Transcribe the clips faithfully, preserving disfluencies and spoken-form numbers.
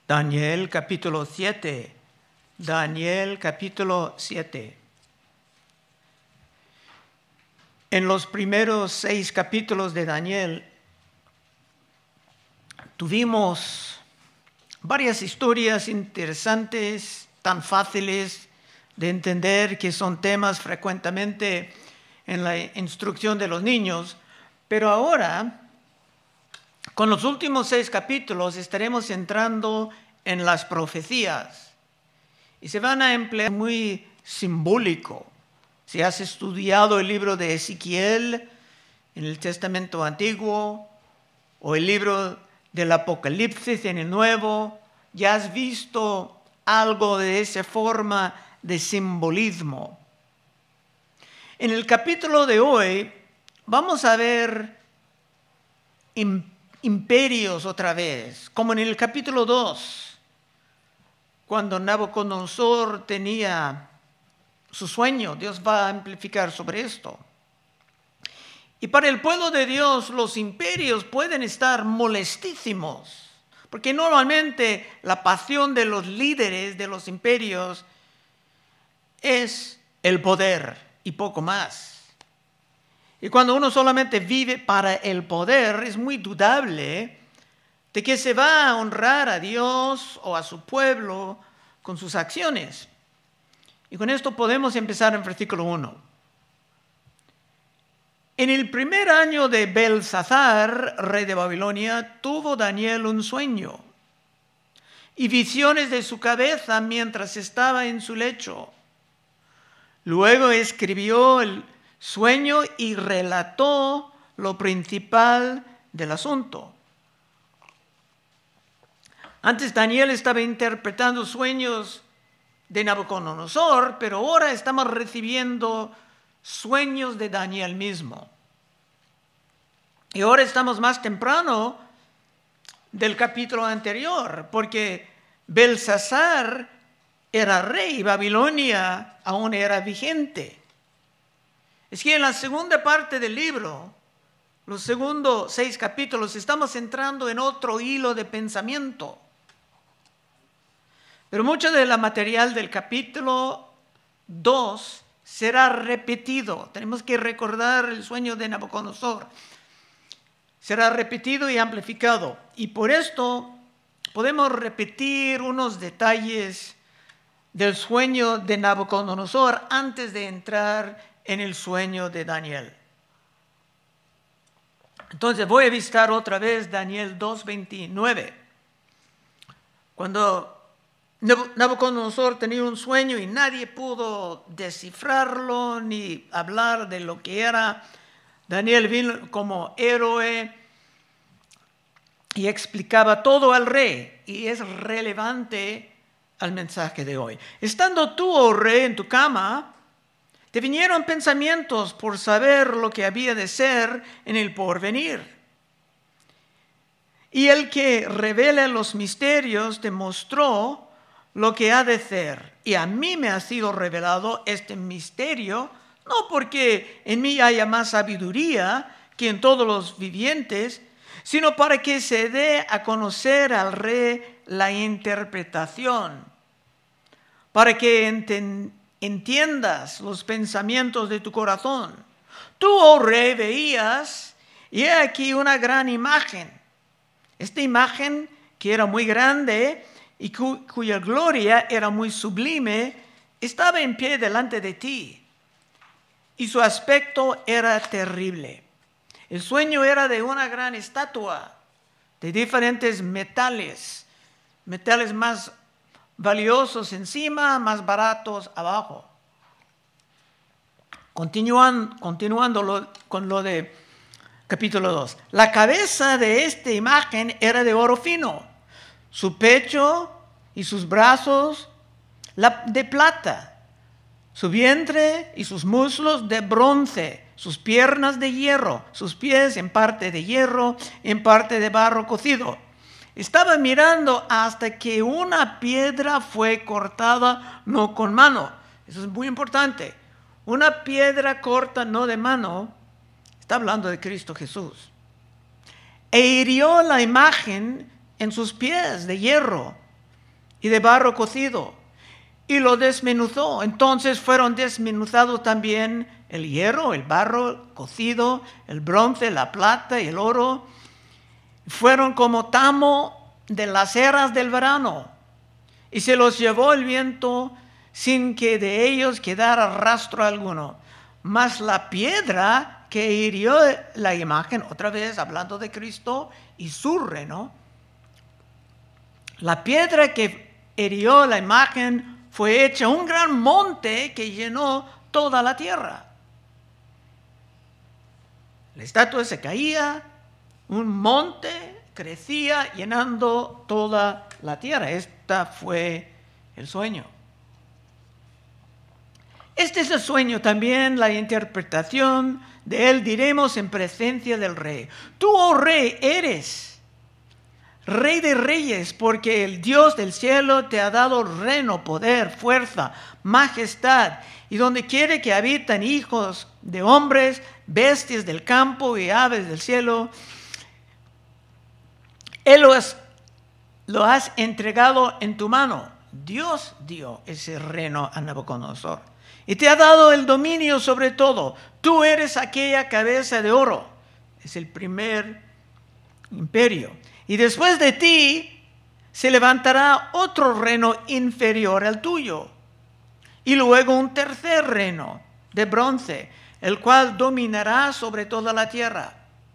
Daniel capítulo siete. Daniel capítulo siete. En los primeros seis capítulos de Daniel tuvimos varias historias interesantes, tan fáciles de entender, que son temas frecuentemente en la instrucción de los niños. Pero ahora, con los últimos seis capítulos, estaremos entrando en las profecías. Y se van a emplear muy simbólico. Si has estudiado el libro de Ezequiel en el Testamento Antiguo o el libro del Apocalipsis en el Nuevo, ya has visto algo de esa forma de simbolismo. En el capítulo de hoy vamos a ver imperios otra vez, como en el capítulo dos. Cuando Nabucodonosor tenía su sueño, Dios va a amplificar sobre esto. Y para el pueblo de Dios, los imperios pueden estar molestísimos, porque normalmente la pasión de los líderes de los imperios es el poder y poco más. Y cuando uno solamente vive para el poder, es muy dudable de que se va a honrar a Dios o a su pueblo con sus acciones. Y con esto podemos empezar en versículo uno. En el primer año de Belsasar, rey de Babilonia, tuvo Daniel un sueño y visiones de su cabeza mientras estaba en su lecho. Luego escribió el sueño y relató lo principal del asunto. Antes Daniel estaba interpretando sueños de Nabucodonosor, pero ahora estamos recibiendo sueños de Daniel mismo. Y ahora estamos más temprano del capítulo anterior, porque Belsasar era rey, Babilonia aún era vigente. Es que en la segunda parte del libro, los segundos seis capítulos, estamos entrando en otro hilo de pensamiento. Pero mucho del material del capítulo dos será repetido. Tenemos que recordar el sueño de Nabucodonosor. Será repetido y amplificado. Y por esto podemos repetir unos detalles del sueño de Nabucodonosor antes de entrar en el sueño de Daniel. Entonces voy a visitar otra vez Daniel dos veintinueve. Cuando Nabucodonosor tenía un sueño y nadie pudo descifrarlo ni hablar de lo que era, Daniel vino como héroe y explicaba todo al rey, y es relevante al mensaje de hoy. Estando tú, oh rey, en tu cama, te vinieron pensamientos por saber lo que había de ser en el porvenir. Y el que revela los misterios te mostró lo que ha de ser. Y a mí me ha sido revelado este misterio, no porque en mí haya más sabiduría que en todos los vivientes, sino para que se dé a conocer al rey la interpretación, para que enten, entiendas los pensamientos de tu corazón. Tú, oh rey, veías, y he aquí una gran imagen. Esta imagen, que era muy grande y cu- cuya gloria era muy sublime, estaba en pie delante de ti, y su aspecto era terrible. El sueño era de una gran estatua, de diferentes metales, metales más valiosos encima, más baratos abajo. Continuando, continuando lo, con lo de capítulo dos. La cabeza de esta imagen era de oro fino, su pecho y sus brazos la, de plata, su vientre y sus muslos de bronce, sus piernas de hierro, sus pies en parte de hierro, en parte de barro cocido. Estaba mirando hasta que una piedra fue cortada, no con mano. Eso es muy importante. Una piedra corta, no de mano, está hablando de Cristo Jesús. E hirió la imagen en sus pies de hierro, y de barro cocido, y lo desmenuzó. Entonces fueron desmenuzados también el hierro, el barro cocido, el bronce, la plata y el oro. Fueron como tamo de las eras del verano, y se los llevó el viento sin que de ellos quedara rastro alguno. Mas la piedra que hirió la imagen, otra vez hablando de Cristo y su reino, la piedra que hirió la imagen fue hecha un gran monte que llenó toda la tierra. La estatua se caía, un monte crecía llenando toda la tierra. Este fue el sueño. Este es el sueño, también la interpretación de él diremos en presencia del rey. Tú, oh rey, eres rey de reyes, porque el Dios del cielo te ha dado reino, poder, fuerza, majestad, y donde quiere que habitan hijos de hombres, bestias del campo y aves del cielo, Él lo has, lo has entregado en tu mano. Dios dio ese reino a Nabucodonosor y te ha dado el dominio sobre todo. Tú eres aquella cabeza de oro. Es el primer imperio. Y después de ti se levantará otro reino inferior al tuyo. Y luego un tercer reino de bronce, el cual dominará sobre toda la tierra.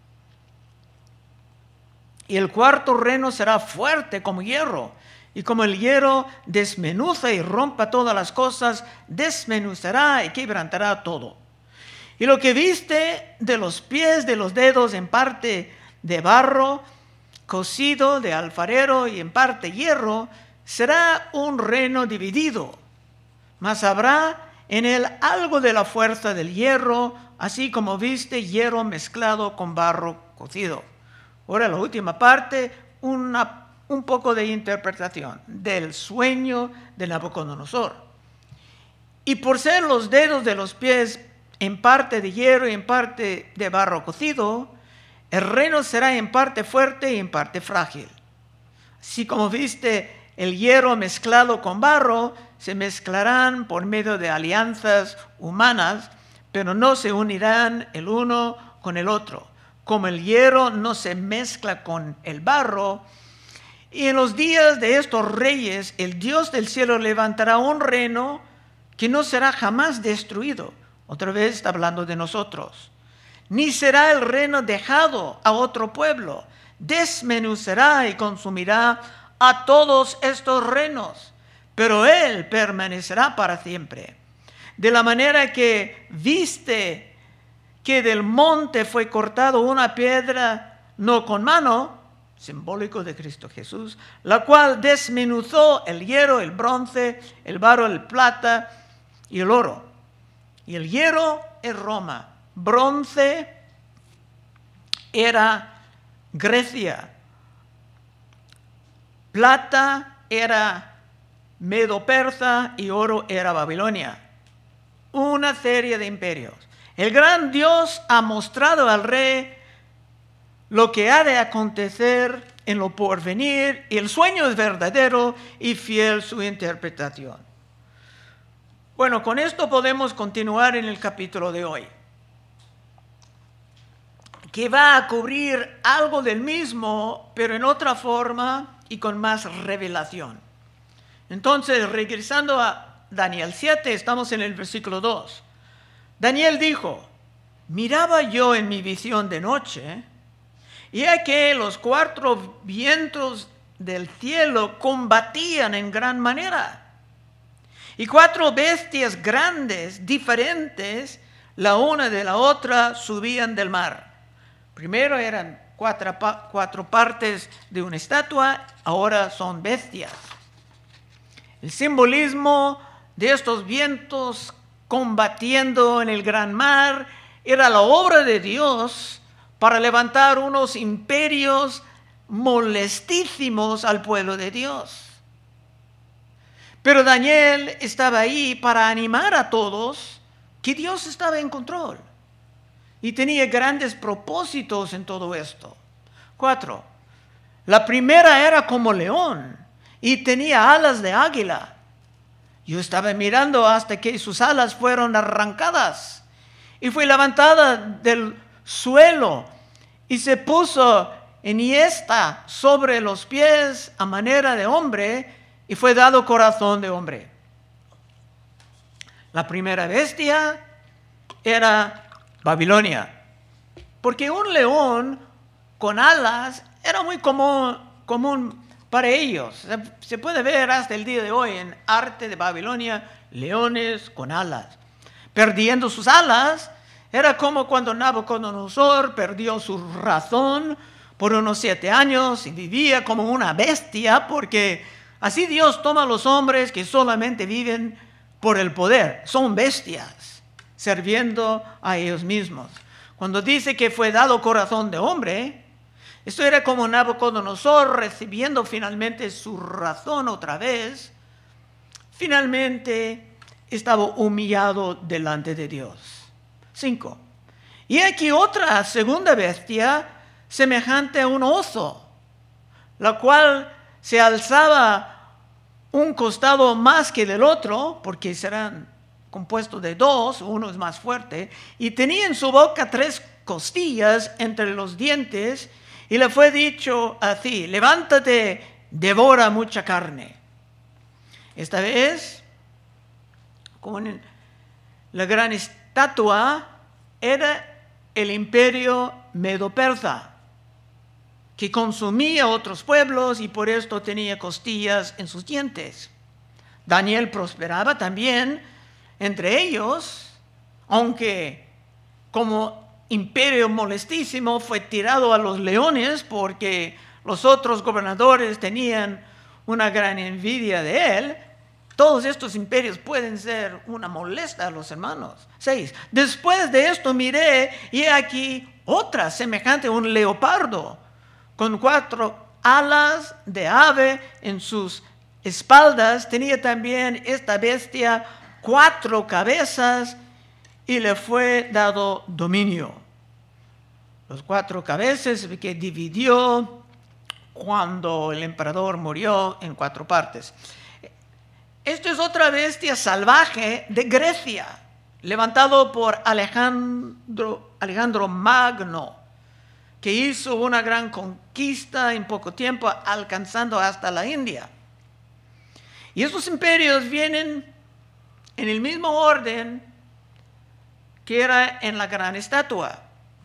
Y el cuarto reino será fuerte como hierro. Y como el hierro desmenuza y rompa todas las cosas, desmenuzará y quebrantará todo. Y lo que viste de los pies, de los dedos, en parte de barro, cocido de alfarero y en parte hierro, será un reino dividido. Mas habrá en él algo de la fuerza del hierro, así como viste hierro mezclado con barro cocido. Ahora la última parte, una un poco de interpretación del sueño de Nabucodonosor. Y por ser los dedos de los pies en parte de hierro y en parte de barro cocido, el reino será en parte fuerte y en parte frágil. Así como viste el hierro mezclado con barro, se mezclarán por medio de alianzas humanas, pero no se unirán el uno con el otro. Como el hierro no se mezcla con el barro, y en los días de estos reyes, el Dios del cielo levantará un reino que no será jamás destruido. Otra vez está hablando de nosotros. Ni será el reino dejado a otro pueblo. Desmenuzará y consumirá a todos estos reinos, pero él permanecerá para siempre. De la manera que viste que del monte fue cortado una piedra, no con mano, simbólico de Cristo Jesús, la cual desmenuzó el hierro, el bronce, el barro, el plata y el oro. Y el hierro es Roma, bronce era Grecia, plata era Medo-Persa y oro era Babilonia. Una serie de imperios. El gran Dios ha mostrado al rey lo que ha de acontecer en lo porvenir, y el sueño es verdadero y fiel su interpretación. Bueno, con esto podemos continuar en el capítulo de hoy, que va a cubrir algo del mismo, pero en otra forma y con más revelación. Entonces, regresando a Daniel siete, estamos en el versículo dos. Daniel dijo: miraba yo en mi visión de noche, y es que los cuatro vientos del cielo combatían en gran manera. Y cuatro bestias grandes, diferentes, la una de la otra, subían del mar. Primero eran cuatro, cuatro partes de una estatua, ahora son bestias. El simbolismo de estos vientos combatiendo en el gran mar era la obra de Dios para levantar unos imperios molestísimos al pueblo de Dios. Pero Daniel estaba ahí para animar a todos que Dios estaba en control y tenía grandes propósitos en todo esto. Cuatro, la primera era como león y tenía alas de águila. Yo estaba mirando hasta que sus alas fueron arrancadas y fue levantada del suelo y se puso enhiesta sobre los pies a manera de hombre y fue dado corazón de hombre. La primera bestia era Babilonia, porque un león con alas era muy común, común para ellos. Se puede ver hasta el día de hoy en arte de Babilonia, leones con alas. Perdiendo sus alas, era como cuando Nabucodonosor perdió su razón por unos siete años y vivía como una bestia, porque así Dios toma a los hombres que solamente viven por el poder. Son bestias, sirviendo a ellos mismos. Cuando dice que fue dado corazón de hombre, esto era como Nabucodonosor recibiendo finalmente su razón otra vez. Finalmente estaba humillado delante de Dios. Cinco. Y aquí otra segunda bestia semejante a un oso, la cual se alzaba un costado más que del otro, porque serán compuestos de dos, uno es más fuerte, y tenía en su boca tres costillas entre los dientes, y le fue dicho así: levántate, devora mucha carne. Esta vez, con la gran estatua, era el imperio medo-persa, que consumía otros pueblos y por esto tenía costillas en sus dientes. Daniel prosperaba también entre ellos, aunque como imperio molestísimo fue tirado a los leones porque los otros gobernadores tenían una gran envidia de él. Todos estos imperios pueden ser una molestia a los hermanos. Seis. Después de esto miré y he aquí otra semejante a un leopardo, con cuatro alas de ave en sus espaldas. Tenía también esta bestia cuatro cabezas y le fue dado dominio. Los cuatro cabezas que dividió cuando el emperador murió en cuatro partes. Esto es otra bestia salvaje de Grecia, levantado por Alejandro, Alejandro Magno, que hizo una gran conquista en poco tiempo, alcanzando hasta la India. Y estos imperios vienen en el mismo orden que era en la gran estatua,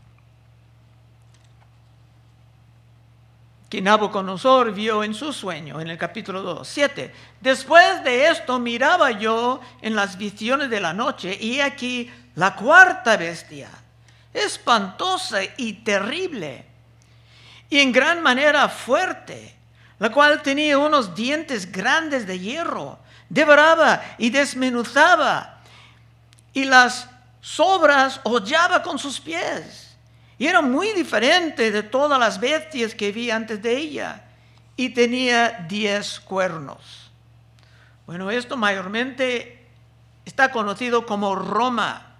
que Nabucodonosor vio en su sueño, en el capítulo dos. Siete. Después de esto miraba yo en las visiones de la noche, y aquí la cuarta bestia, espantosa y terrible, y en gran manera fuerte, la cual tenía unos dientes grandes de hierro, devoraba y desmenuzaba, y las sobras hollaba con sus pies. Y era muy diferente de todas las bestias que vi antes de ella. Y tenía diez cuernos. Bueno, esto mayormente está conocido como Roma,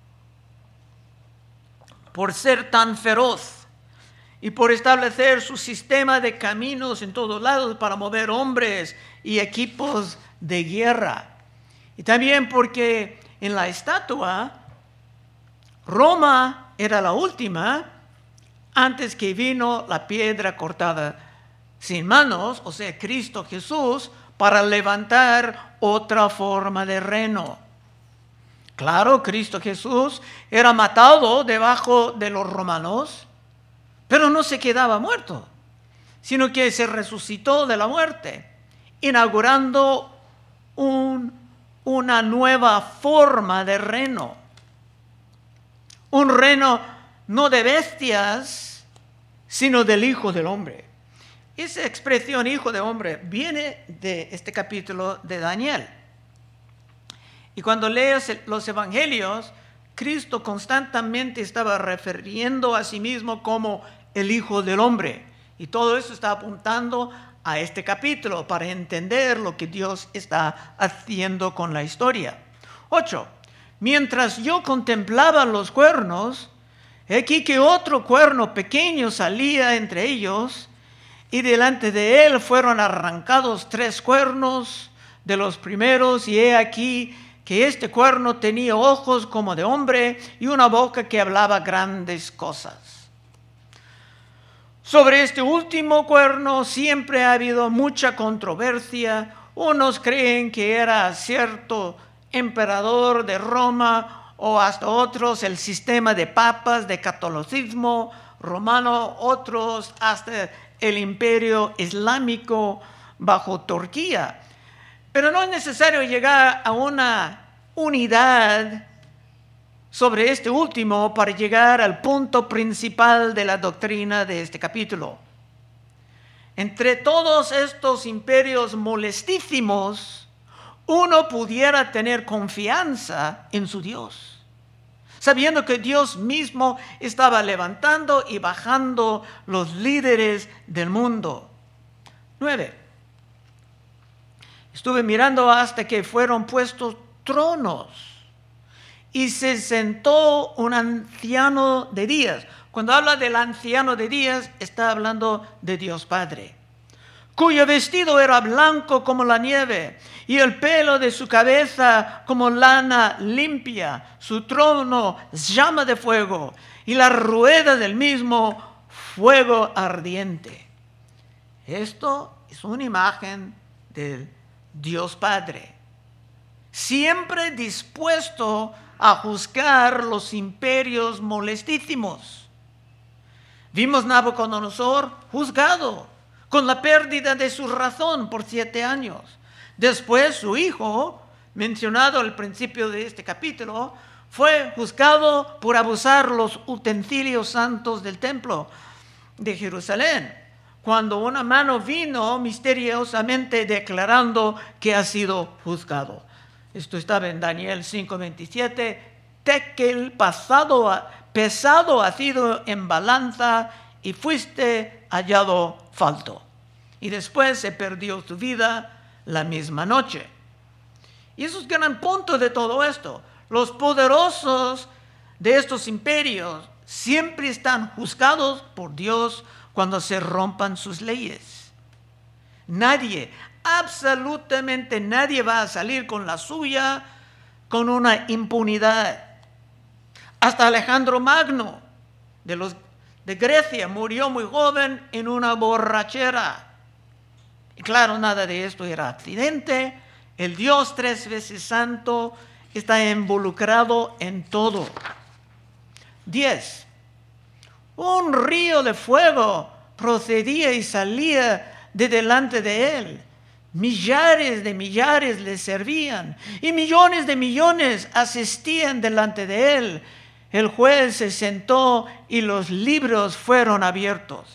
por ser tan feroz y por establecer su sistema de caminos en todos lados para mover hombres y equipos de guerra. Y también porque en la estatua, Roma era la última antes que vino la piedra cortada sin manos, o sea, Cristo Jesús, para levantar otra forma de reino. Claro, Cristo Jesús era matado debajo de los romanos, pero no se quedaba muerto, sino que se resucitó de la muerte, inaugurando un, una nueva forma de reino. Un reino no de bestias, sino del Hijo del Hombre. Esa expresión Hijo de Hombre viene de este capítulo de Daniel. Y cuando lees los evangelios, Cristo constantemente estaba refiriendo a sí mismo como el Hijo del Hombre. Y todo eso está apuntando a este capítulo para entender lo que Dios está haciendo con la historia. Ocho. Mientras yo contemplaba los cuernos, he aquí que otro cuerno pequeño salía entre ellos, y delante de él fueron arrancados tres cuernos de los primeros, y he aquí que este cuerno tenía ojos como de hombre y una boca que hablaba grandes cosas. Sobre este último cuerno siempre ha habido mucha controversia. Unos creen que era cierto emperador de Roma, o hasta otros el sistema de papas de catolicismo romano, otros hasta el imperio islámico bajo Turquía. Pero no es necesario llegar a una unidad sobre este último para llegar al punto principal de la doctrina de este capítulo. Entre todos estos imperios molestísimos, uno pudiera tener confianza en su Dios, sabiendo que Dios mismo estaba levantando y bajando los líderes del mundo. Nueve. Estuve mirando hasta que fueron puestos tronos y se sentó un anciano de días. Cuando habla del anciano de días, está hablando de Dios Padre, cuyo vestido era blanco como la nieve y el pelo de su cabeza como lana limpia. Su trono llama de fuego y la rueda del mismo fuego ardiente. Esto es una imagen del Dios Padre, siempre dispuesto a juzgar los imperios molestísimos. Vimos Nabucodonosor juzgado con la pérdida de su razón por siete años. Después su hijo, mencionado al principio de este capítulo, fue juzgado por abusar los utensilios santos del templo de Jerusalén, cuando una mano vino misteriosamente declarando que ha sido juzgado. Esto estaba en Daniel cinco veintisiete. Tekel pasado a, pesado ha sido en balanza y fuiste hallado falto. Y después se perdió su vida la misma noche. Y eso es el gran punto de todo esto. Los poderosos de estos imperios siempre están juzgados por Dios cuando se rompan sus leyes. Nadie, absolutamente nadie va a salir con la suya con una impunidad. Hasta Alejandro Magno de, los, de Grecia murió muy joven en una borrachera. Y claro, nada de esto era accidente. El Dios tres veces santo está involucrado en todo. Diez. Un río de fuego procedía y salía de delante de él. Millares de millares le servían y millones de millones asistían delante de él. El juez se sentó y los libros fueron abiertos.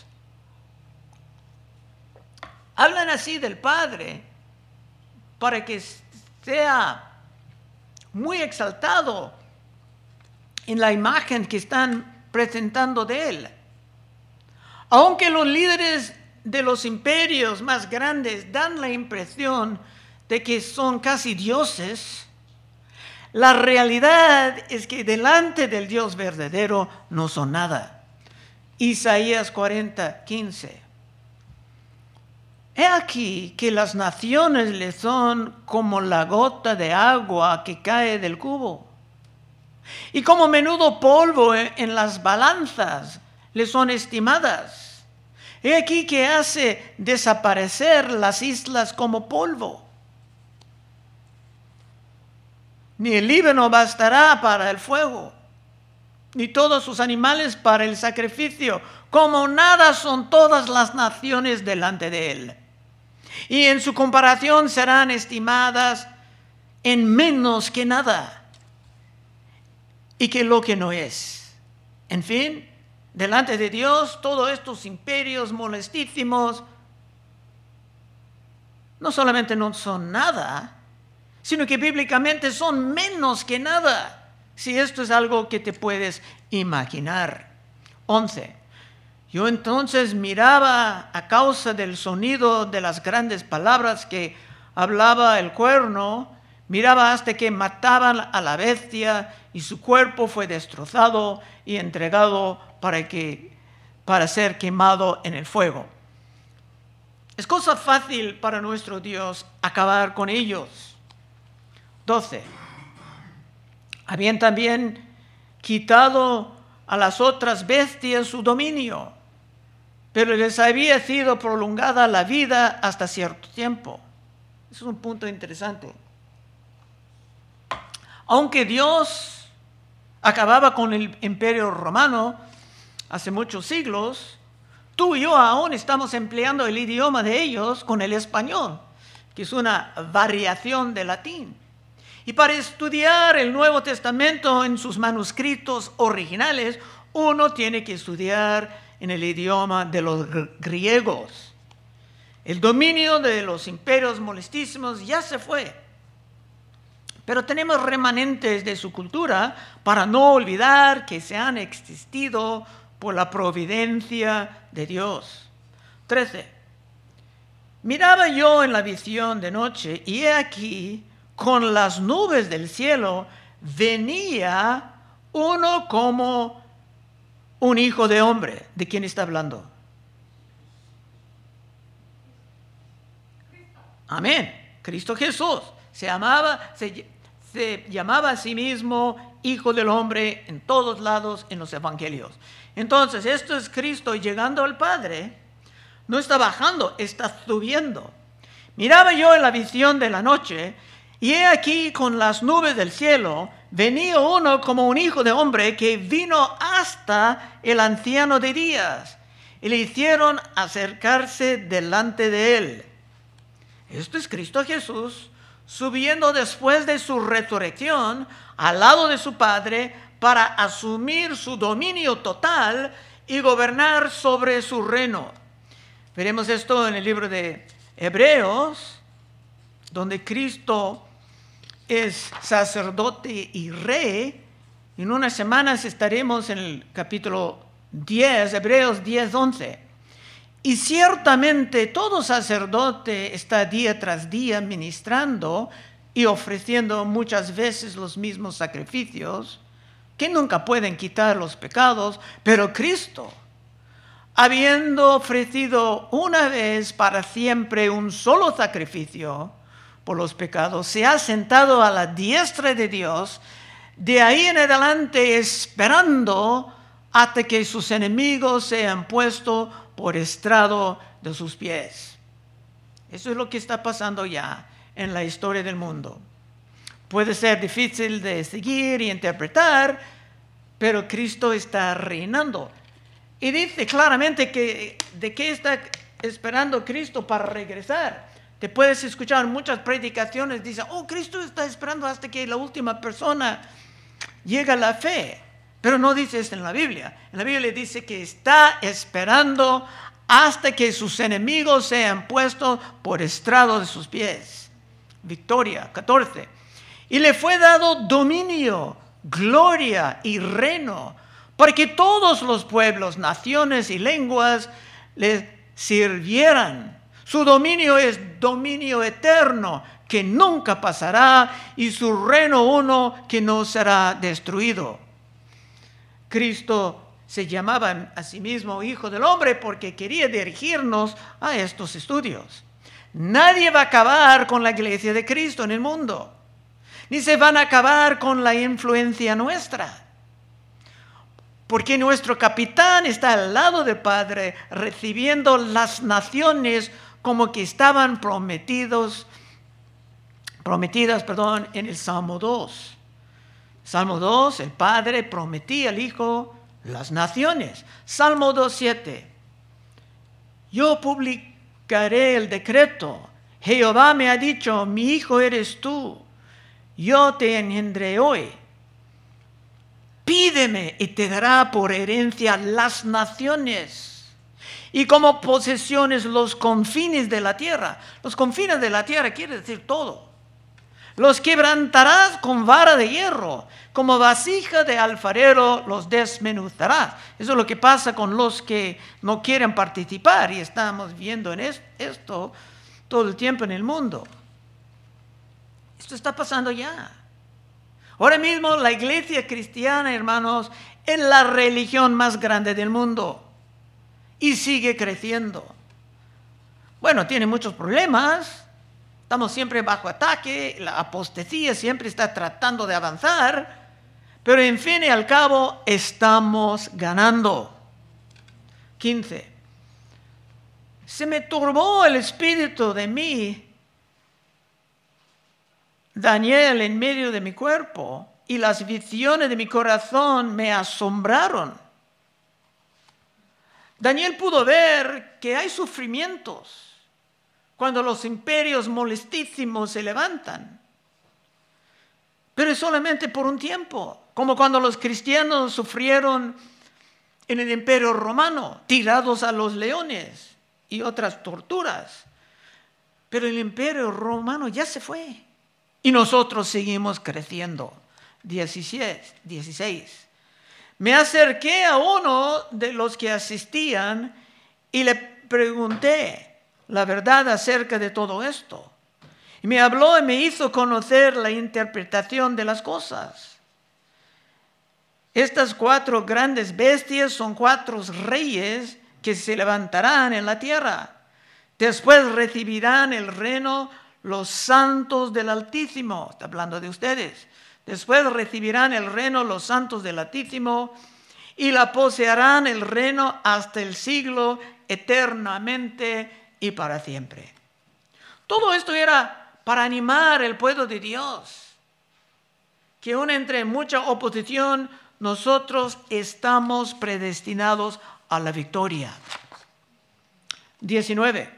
Hablan así del Padre para que sea muy exaltado en la imagen que están presentando de él. Aunque los líderes de los imperios más grandes dan la impresión de que son casi dioses, la realidad es que delante del Dios verdadero no son nada. Isaías cuarenta, quince. He aquí que las naciones le son como la gota de agua que cae del cubo, y como menudo polvo en las balanzas le son estimadas. He aquí que hace desaparecer las islas como polvo. Ni el Líbano bastará para el fuego, ni todos sus animales para el sacrificio. Como nada son todas las naciones delante de él. Y en su comparación serán estimadas en menos que nada, y que lo que no es. En fin, delante de Dios, todos estos imperios molestísimos no solamente no son nada, sino que bíblicamente son menos que nada, si esto es algo que te puedes imaginar. once. Yo entonces miraba a causa del sonido de las grandes palabras que hablaba el cuerno, miraba hasta que mataban a la bestia y su cuerpo fue destrozado y entregado para, que, para ser quemado en el fuego. Es cosa fácil para nuestro Dios acabar con ellos. doce. Habían también quitado a las otras bestias su dominio, pero les había sido prolongada la vida hasta cierto tiempo. Eso es un punto interesante. Aunque Dios acababa con el imperio romano hace muchos siglos, tú y yo aún estamos empleando el idioma de ellos con el español, que es una variación del latín. Y para estudiar el Nuevo Testamento en sus manuscritos originales, uno tiene que estudiar en el idioma de los griegos. El dominio de los imperios molestísimos ya se fue, pero tenemos remanentes de su cultura para no olvidar que se han existido por la providencia de Dios. trece. Miraba yo en la visión de noche, y he aquí, con las nubes del cielo, venía uno como un hijo de hombre. ¿De quién está hablando? Amén. Cristo Jesús. Se llamaba, se, se llamaba a sí mismo Hijo del Hombre en todos lados en los evangelios. Entonces, esto es Cristo llegando al Padre. No está bajando, está subiendo. Miraba yo en la visión de la noche, y he aquí con las nubes del cielo venía uno como un hijo de hombre, que vino hasta el anciano de días, y le hicieron acercarse delante de él. Esto es Cristo Jesús subiendo después de su resurrección al lado de su Padre para asumir su dominio total y gobernar sobre su reino. Veremos esto en el libro de Hebreos, donde Cristo es sacerdote y rey. En unas semanas estaremos en el capítulo diez, Hebreos diez, once. Y ciertamente todo sacerdote está día tras día ministrando y ofreciendo muchas veces los mismos sacrificios, que nunca pueden quitar los pecados, pero Cristo, habiendo ofrecido una vez para siempre un solo sacrificio por los pecados, se ha sentado a la diestra de Dios, de ahí en adelante esperando hasta que sus enemigos sean puestos por estrado de sus pies. Eso es lo que está pasando ya en la historia del mundo. Puede ser difícil de seguir y interpretar, pero Cristo está reinando. Y dice claramente que de qué está esperando Cristo para regresar. Te puedes escuchar muchas predicaciones, dice, oh, Cristo está esperando hasta que la última persona llegue a la fe. Pero no dice esto en la Biblia. En la Biblia dice que está esperando hasta que sus enemigos sean puestos por estrado de sus pies. Victoria, catorce. Y le fue dado dominio, gloria y reino, para que todos los pueblos, naciones y lenguas le sirvieran. Su dominio es dominio eterno, que nunca pasará, y su reino uno que no será destruido. Cristo se llamaba a sí mismo Hijo del Hombre porque quería dirigirnos a estos estudios. Nadie va a acabar con la iglesia de Cristo en el mundo, ni se van a acabar con la influencia nuestra. Porque nuestro capitán está al lado del Padre, recibiendo las naciones como que estaban prometidos, prometidas, perdón, en el Salmo dos. Salmo dos, el Padre prometía al Hijo las naciones. Salmo dos, siete. Yo publicaré el decreto. Jehová me ha dicho, mi hijo eres tú. Yo te engendré hoy. Pídeme y te dará por herencia las naciones y como posesiones los confines de la tierra. Los confines de la tierra quiere decir todo. Los quebrantarás con vara de hierro, como vasija de alfarero los desmenuzarás. Eso es lo que pasa con los que no quieren participar, y estamos viendo en esto todo el tiempo en el mundo. Esto está pasando ya. Ahora mismo la iglesia cristiana, hermanos, es la religión más grande del mundo y sigue creciendo. bueno, tiene muchos problemas. Estamos siempre bajo ataque, la apostasía siempre está tratando de avanzar, pero en fin y al cabo estamos ganando. quince. Se me turbó el espíritu de mí, Daniel, en medio de mi cuerpo, y las visiones de mi corazón me asombraron. Daniel pudo ver que hay sufrimientos cuando los imperios molestísimos se levantan, pero es solamente por un tiempo, como cuando los cristianos sufrieron en el imperio romano, tirados a los leones y otras torturas. Pero el imperio romano ya se fue y nosotros seguimos creciendo. dieciséis. Me acerqué a uno de los que asistían y le pregunté la verdad acerca de todo esto. Y me habló y me hizo conocer la interpretación de las cosas. Estas cuatro grandes bestias son cuatro reyes que se levantarán en la tierra. Después recibirán el reino los santos del Altísimo. Está hablando de ustedes. Después recibirán el reino los santos del Altísimo y la poseerán el reino hasta el siglo eternamente y para siempre. Todo esto era para animar al pueblo de Dios, que aún entre mucha oposición, nosotros estamos predestinados a la victoria. diecinueve.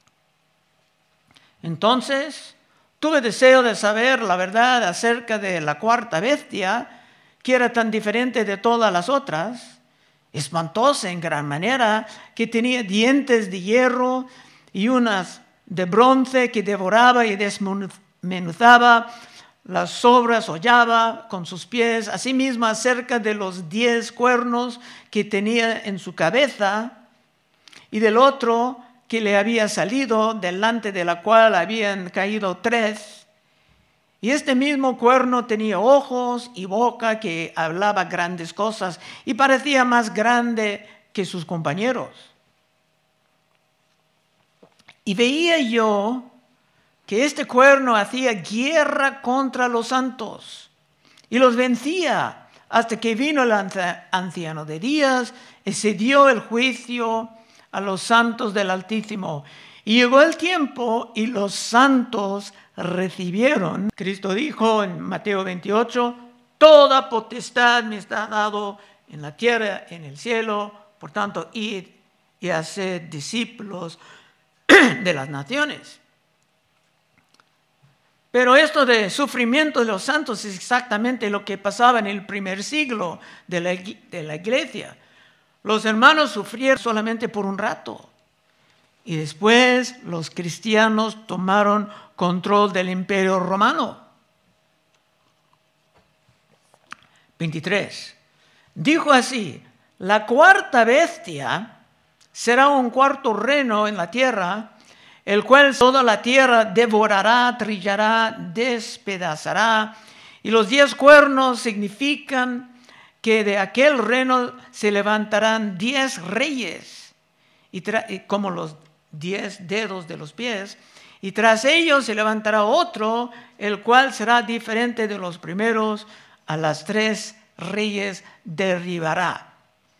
Entonces, tuve deseo de saber la verdad acerca de la cuarta bestia, que era tan diferente de todas las otras, espantosa en gran manera, que tenía dientes de hierro y unas de bronce, que devoraba y desmenuzaba las sobras, hollaba con sus pies, asimismo acerca de los diez cuernos que tenía en su cabeza, y del otro que le había salido, delante de la cual habían caído tres. Y este mismo cuerno tenía ojos y boca, que hablaba grandes cosas y parecía más grande que sus compañeros. Y veía yo que este cuerno hacía guerra contra los santos y los vencía hasta que vino el anciano de días y se dio el juicio a los santos del Altísimo. Y llegó el tiempo y los santos recibieron. Cristo dijo en Mateo veintiocho, toda potestad me está dado en la tierra, en el cielo, por tanto, id y haced discípulos de las naciones. Pero esto de sufrimiento de los santos es exactamente lo que pasaba en el primer siglo de la, de la iglesia. Los hermanos sufrieron solamente por un rato. Y después los cristianos tomaron control del imperio romano. veintitrés. Dijo así, la cuarta bestia será un cuarto reino en la tierra, el cual toda la tierra devorará, trillará, despedazará. Y los diez cuernos significan que de aquel reino se levantarán diez reyes, y tra- como los diez dedos de los pies, y tras ellos se levantará otro, el cual será diferente de los primeros, a las tres reyes derribará.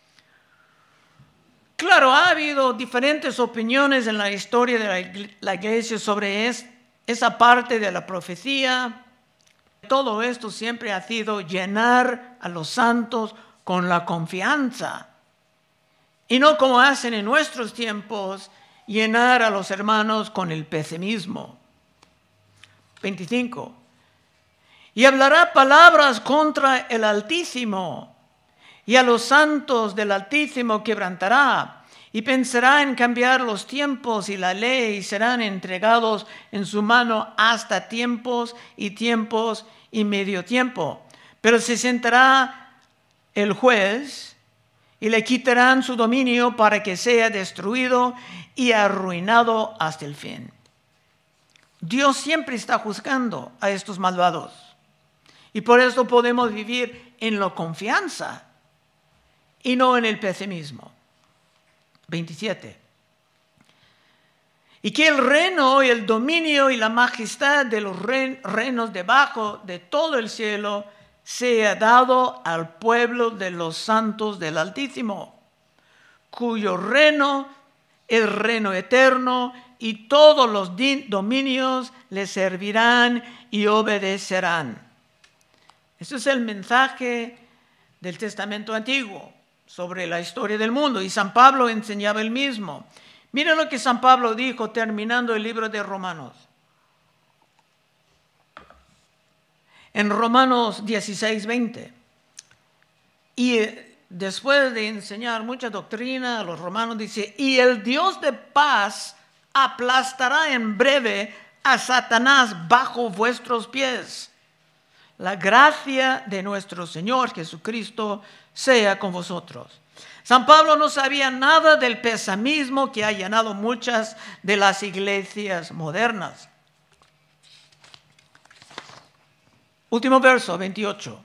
Claro, ha habido diferentes opiniones en la historia de la, la iglesia sobre es, esa parte de la profecía. Todo esto siempre ha sido llenar a los santos con la confianza, y no como hacen en nuestros tiempos, llenar a los hermanos con el pesimismo. veinticinco. Y hablará palabras contra el Altísimo, y a los santos del Altísimo quebrantará, y pensará en cambiar los tiempos y la ley, y serán entregados en su mano hasta tiempos y tiempos y medio tiempo. Pero se sentará el juez, y le quitarán su dominio para que sea destruido y arruinado hasta el fin. Dios siempre está juzgando a estos malvados, y por eso podemos vivir en la confianza y no en el pesimismo. veintisiete. y que el reino y el dominio y la majestad de los reinos debajo de todo el cielo sea dado al pueblo de los santos del Altísimo, cuyo reino es reino eterno, y todos los dominios le servirán y obedecerán. Ese es el mensaje del Testamento Antiguo sobre la historia del mundo, y San Pablo enseñaba el mismo. Mira lo que San Pablo dijo terminando el libro de Romanos. En Romanos dieciséis, veinte. Y después de enseñar mucha doctrina a los romanos, dice: y el Dios de paz aplastará en breve a Satanás bajo vuestros pies. La gracia de nuestro Señor Jesucristo sea con vosotros. San Pablo no sabía nada del pesimismo que ha llenado muchas de las iglesias modernas. Último verso, veintiocho.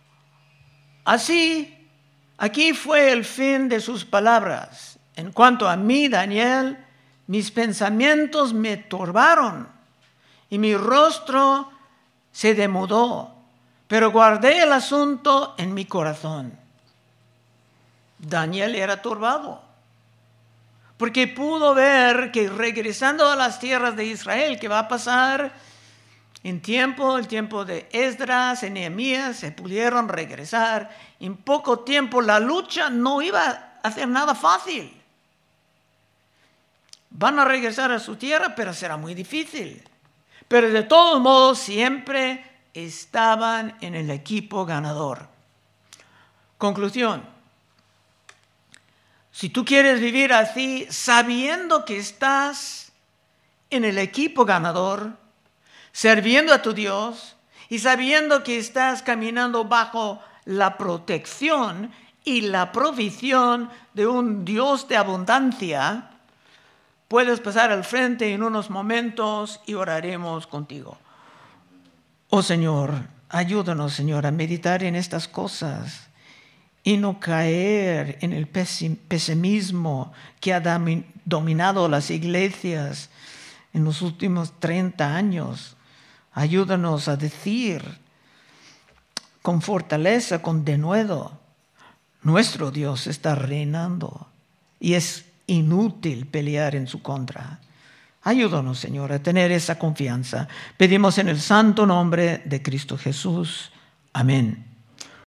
Así, aquí fue el fin de sus palabras. En cuanto a mí, Daniel, mis pensamientos me turbaron y mi rostro se demudó, pero guardé el asunto en mi corazón. Daniel era turbado, porque pudo ver que regresando a las tierras de Israel, que va a pasar en tiempo, el tiempo de Esdras, en Nehemías, se pudieron regresar. En poco tiempo la lucha no iba a ser nada fácil. Van a regresar a su tierra, pero será muy difícil. Pero de todos modos siempre estaban en el equipo ganador. Conclusión: si tú quieres vivir así, sabiendo que estás en el equipo ganador, sirviendo a tu Dios y sabiendo que estás caminando bajo la protección y la provisión de un Dios de abundancia, puedes pasar al frente en unos momentos y oraremos contigo. Oh Señor, ayúdanos, Señor, a meditar en estas cosas y no caer en el pesimismo que ha dominado las iglesias en los últimos treinta años. Ayúdanos a decir con fortaleza, con denuedo: nuestro Dios está reinando y es inútil pelear en su contra. Ayúdanos, Señor, a tener esa confianza. Pedimos en el santo nombre de Cristo Jesús. Amén.